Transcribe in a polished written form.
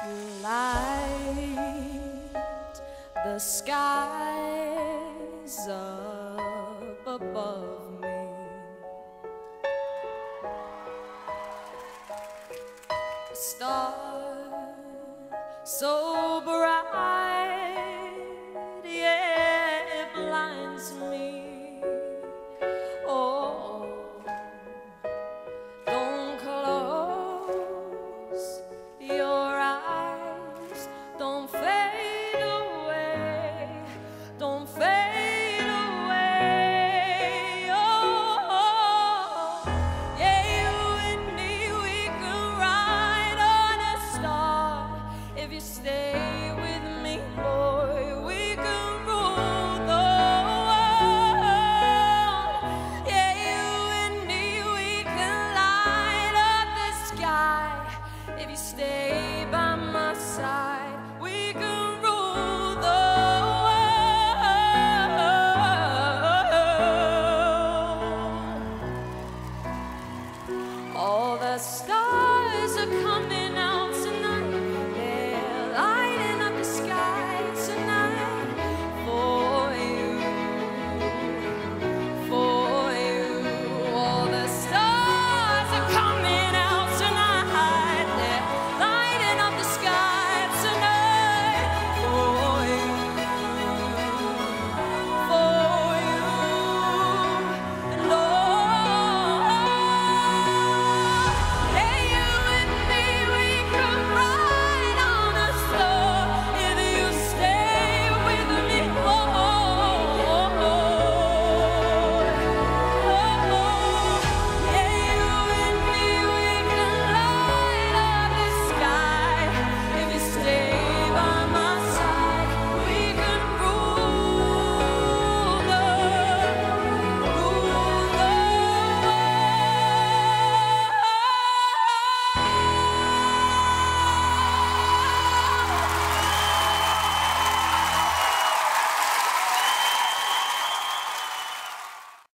You light the skies up above me. A star so bright, yeah, it blinds me. Oh, don't close your eyes, don't fade away, don't fade away. Oh, yeah, you and me, we could ride on a star. If you stay with me, boy, we can rule the world. Yeah, you and me, we can light up the sky. If you stay by my side, we can rule the world. All the stars are coming out.